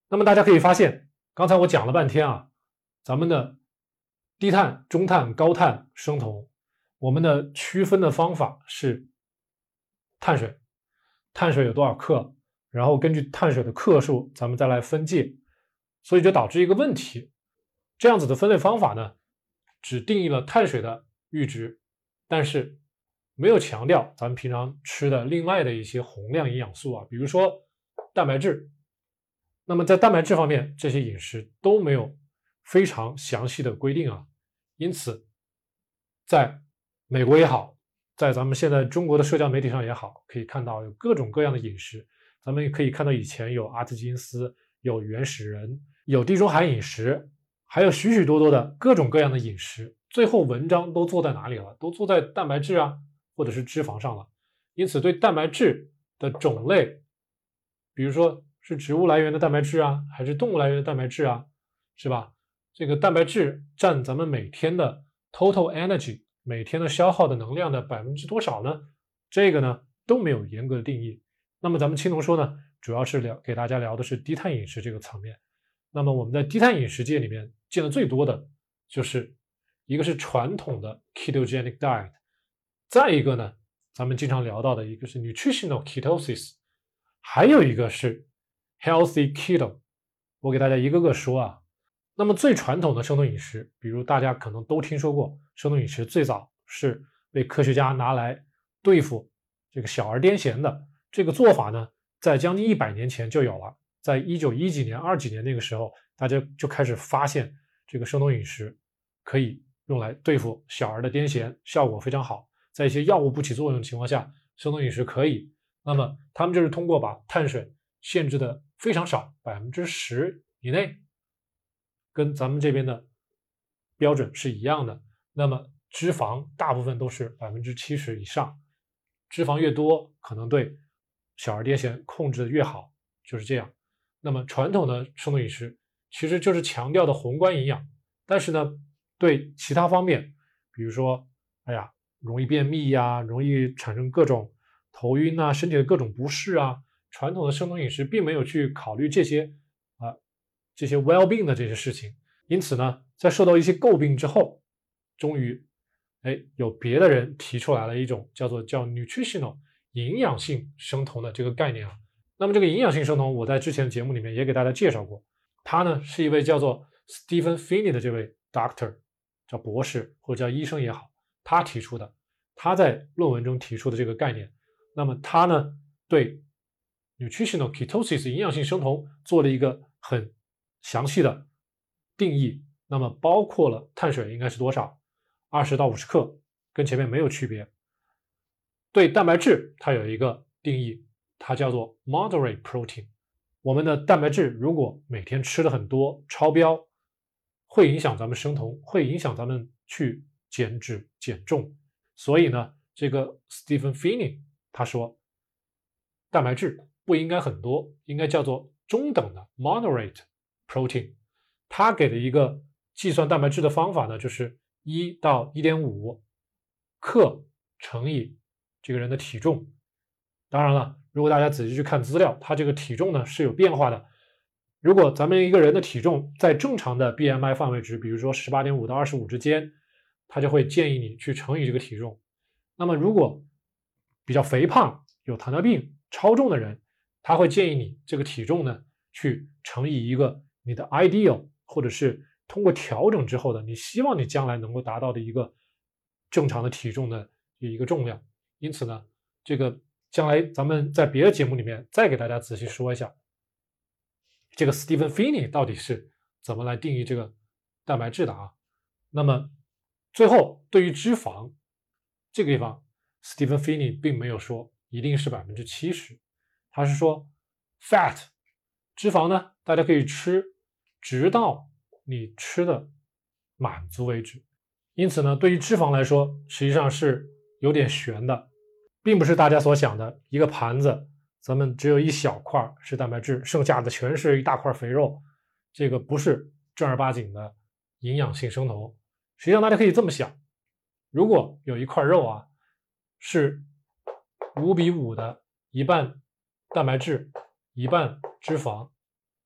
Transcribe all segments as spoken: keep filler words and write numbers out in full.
那么大家可以发现，刚才我讲了半天啊，咱们的低碳、中碳、高碳生酮，我们的区分的方法是碳水，碳水有多少克，然后根据碳水的克数，咱们再来分界，所以就导致一个问题，这样子的分类方法呢，只定义了碳水的阈值，但是没有强调咱们平常吃的另外的一些宏量营养素啊，比如说蛋白质。那么在蛋白质方面，这些饮食都没有非常详细的规定啊，因此在美国也好，在咱们现在中国的社交媒体上也好，可以看到有各种各样的饮食。咱们也可以看到以前有阿特金斯，有原始人，有地中海饮食，还有许许多多的各种各样的饮食，最后文章都做在哪里了？都做在蛋白质啊，或者是脂肪上了。因此对蛋白质的种类，比如说是植物来源的蛋白质啊，还是动物来源的蛋白质啊，是吧？这个蛋白质占咱们每天的 total energy 每天的消耗的能量的百分之多少呢？这个呢都没有严格的定义。那么咱们青铜说呢，主要是聊给大家聊的是低碳饮食这个层面。那么我们在低碳饮食界里面见的最多的就是一个是传统的 ketogenic diet， 再一个呢，咱们经常聊到的一个是 nutritional ketosis， 还有一个是 healthy keto。 我给大家一个个说啊。那么最传统的生酮饮食，比如大家可能都听说过，生酮饮食最早是被科学家拿来对付这个小儿癫痫的。这个做法呢，在将近一百年前就有了，在一九一几年、二几年那个时候，大家就开始发现这个生酮饮食可以用来对付小儿的癫痫，效果非常好。在一些药物不起作用的情况下，生酮饮食可以。那么他们就是通过把碳水限制的非常少，百分之十以内，跟咱们这边的标准是一样的。那么脂肪大部分都是百分之七十以上，脂肪越多，可能对小儿癫痫控制的越好，就是这样。那么传统的生酮饮食其实就是强调的宏观营养，但是呢，对其他方面，比如说，哎呀，容易便秘呀，容易产生各种头晕啊，身体的各种不适啊，传统的生酮饮食并没有去考虑这些啊、呃、这些 well-being 的这些事情。因此呢，在受到一些诟病之后，终于，哎，有别的人提出来了一种叫做叫 nutritional 营养性生酮的这个概念啊。那么这个营养性生酮，我在之前的节目里面也给大家介绍过，他呢是一位叫做 Stephen Finney 的这位 doctor， 叫博士或者叫医生也好，他提出的，他在论文中提出的这个概念。那么他呢对 nutritional ketosis 营养性生酮做了一个很详细的定义，那么包括了碳水应该是多少，二十到五十克，跟前面没有区别。对蛋白质它有一个定义，它叫做 moderate protein。 我们的蛋白质如果每天吃的很多，超标，会影响咱们生酮，会影响咱们去减脂减重。所以呢，这个 Stephen Finney 他说，蛋白质不应该很多，应该叫做中等的 moderate protein。 他给的一个计算蛋白质的方法呢，就是一到 一点五 克乘以这个人的体重。当然了，如果大家仔细去看资料，它这个体重呢是有变化的。如果咱们一个人的体重在正常的 B M I 范围值，比如说 十八点五 到二十五之间，他就会建议你去乘以这个体重。那么如果比较肥胖、有糖尿病、超重的人，他会建议你这个体重呢去乘以一个你的 ideal， 或者是通过调整之后的你希望你将来能够达到的一个正常的体重的一个重量。因此呢，这个将来咱们在别的节目里面再给大家仔细说一下，这个 Stephen Finney 到底是怎么来定义这个蛋白质的啊。那么最后对于脂肪这个地方， Stephen Finney 并没有说一定是 百分之七十， 他是说 fat 脂肪呢大家可以吃直到你吃的满足为止。因此呢，对于脂肪来说实际上是有点悬的，并不是大家所想的一个盘子咱们只有一小块是蛋白质，剩下的全是一大块肥肉，这个不是正儿八经的营养性生酮。实际上大家可以这么想，如果有一块肉啊是五比五的，一半蛋白质一半脂肪，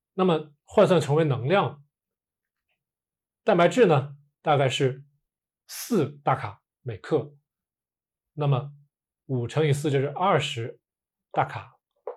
那么换算成为能量，蛋白质呢大概是四大卡每克，那么五乘以四就是二十大卡。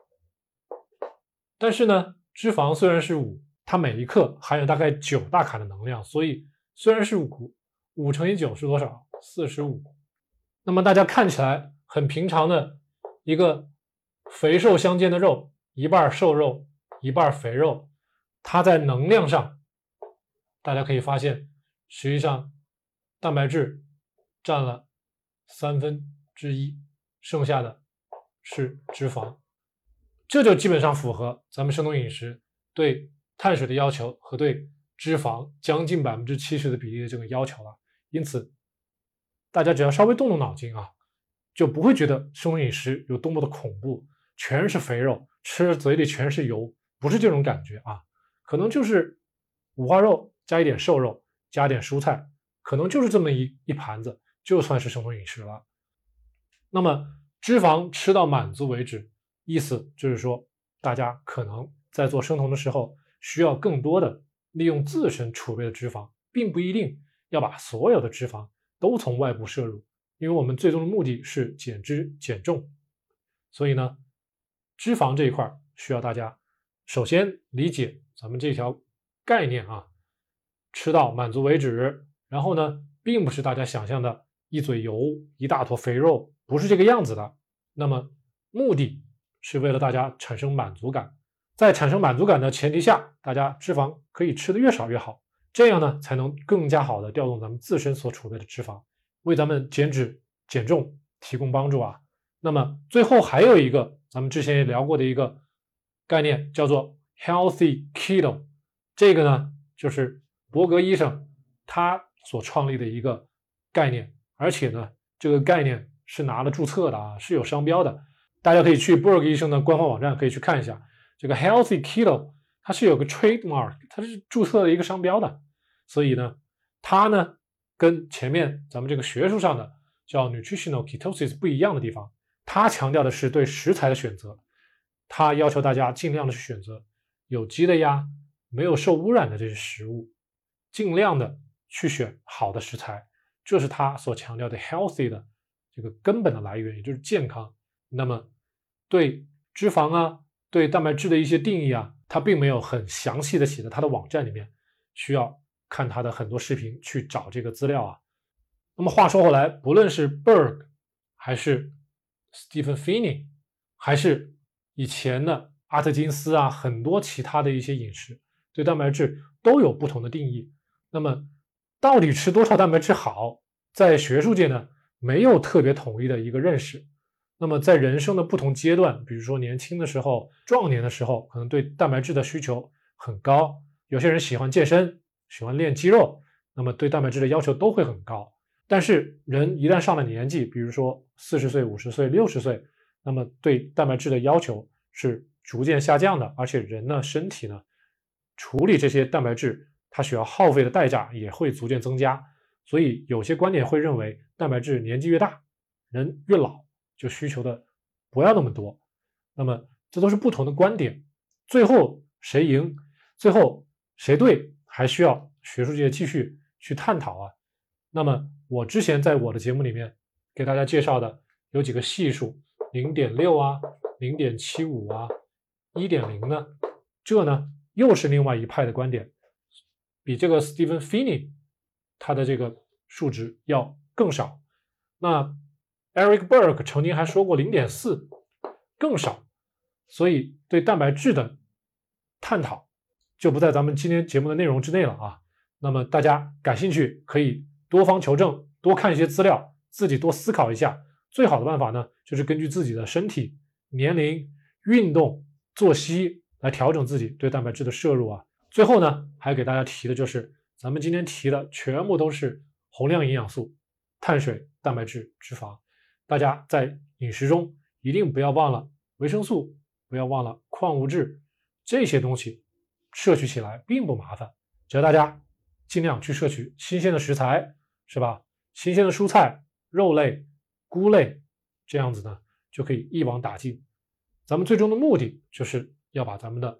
但是呢，脂肪虽然是五，它每一克含有大概九大卡的能量，所以虽然是五，五乘以九是多少？四十五。那么大家看起来很平常的一个肥瘦相间的肉，一半瘦肉，一半肥肉，它在能量上，大家可以发现，实际上蛋白质占了三分之一，剩下的是脂肪。这就基本上符合咱们生酮饮食对碳水的要求和对脂肪将近 百分之七十 的比例的这个要求了。因此大家只要稍微动动脑筋啊，就不会觉得生酮饮食有多么的恐怖，全是肥肉，吃嘴里全是油，不是这种感觉啊。可能就是五花肉加一点瘦肉加一点蔬菜，可能就是这么一一盘子，就算是生酮饮食了。那么脂肪吃到满足为止，意思就是说大家可能在做生酮的时候需要更多的利用自身储备的脂肪，并不一定要把所有的脂肪都从外部摄入，因为我们最终的目的是减脂减重。所以呢，脂肪这一块需要大家首先理解咱们这条概念啊，吃到满足为止，然后呢并不是大家想象的一嘴油一大坨肥肉，不是这个样子的。那么目的是为了大家产生满足感，在产生满足感的前提下，大家脂肪可以吃的越少越好，这样呢才能更加好的调动咱们自身所储备的脂肪，为咱们减脂减重提供帮助啊。那么最后还有一个咱们之前也聊过的一个概念，叫做 healthy keto， 这个呢就是伯格医生他所创立的一个概念，而且呢这个概念是拿了注册的啊，是有商标的，大家可以去伯格医生的官方网站可以去看一下。这个 healthy keto 它是有个 trademark， 它是注册的一个商标的，所以呢它呢跟前面咱们这个学术上的叫 nutritional ketosis 不一样的地方，它强调的是对食材的选择，它要求大家尽量的去选择有机的呀，没有受污染的这些食物，尽量的去选好的食材，这是它所强调的 healthy 的这个根本的来源，也就是健康。那么对脂肪啊，对蛋白质的一些定义啊，它并没有很详细的写在它的网站里面，需要看它的很多视频去找这个资料啊。那么话说回来，不论是 Berg 还是 Stephen Finney， 还是以前的阿特金斯啊，很多其他的一些饮食对蛋白质都有不同的定义。那么到底吃多少蛋白质好，在学术界呢没有特别统一的一个认识。那么在人生的不同阶段，比如说年轻的时候、壮年的时候，可能对蛋白质的需求很高，有些人喜欢健身，喜欢练肌肉，那么对蛋白质的要求都会很高。但是人一旦上了年纪，比如说四十岁、五十岁、六十岁，那么对蛋白质的要求是逐渐下降的，而且人呢身体呢处理这些蛋白质它需要耗费的代价也会逐渐增加。所以有些观点会认为蛋白质年纪越大，人越老就需求的不要那么多。那么这都是不同的观点，最后谁赢，最后谁对，还需要学术界继续去探讨啊。那么我之前在我的节目里面给大家介绍的有几个系数 零点六 啊 零点七五 啊 一点零 呢，这呢又是另外一派的观点，比这个 Stephen Finney 他的这个数值要更少。那 Eric Berg 曾经还说过 零点四 更少，所以对蛋白质的探讨就不在咱们今天节目的内容之内了啊。那么大家感兴趣可以多方求证，多看一些资料，自己多思考一下。最好的办法呢，就是根据自己的身体、年龄、运动、作息来调整自己对蛋白质的摄入啊。最后呢，还给大家提的就是，咱们今天提的全部都是宏量营养素，碳水、蛋白质、脂肪。大家在饮食中一定不要忘了维生素，不要忘了矿物质，这些东西摄取起来并不麻烦，只要大家尽量去摄取新鲜的食材，是吧？新鲜的蔬菜、肉类、菇类，这样子呢就可以一网打尽。咱们最终的目的就是要把咱们的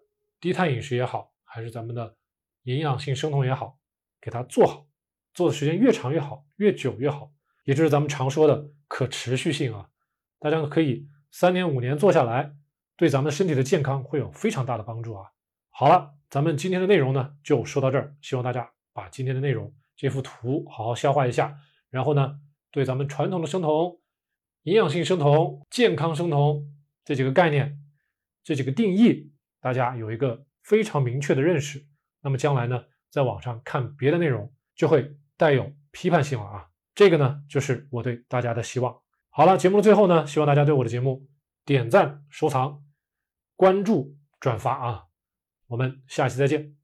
低碳饮食也好，还是咱们的营养性生酮也好，给它做好，做的时间越长越好，越久越好，也就是咱们常说的可持续性啊。大家可以三年五年做下来，对咱们身体的健康会有非常大的帮助啊。好了，咱们今天的内容呢就说到这儿，希望大家把今天的内容这幅图好好消化一下，然后呢对咱们传统的生酮、营养性生酮、健康生酮这几个概念、这几个定义，大家有一个非常明确的认识。那么将来呢，在网上看别的内容就会带有批判性了啊。这个呢，就是我对大家的希望。好了，节目的最后呢，希望大家对我的节目点赞、收藏、关注、转发啊。我们下期再见。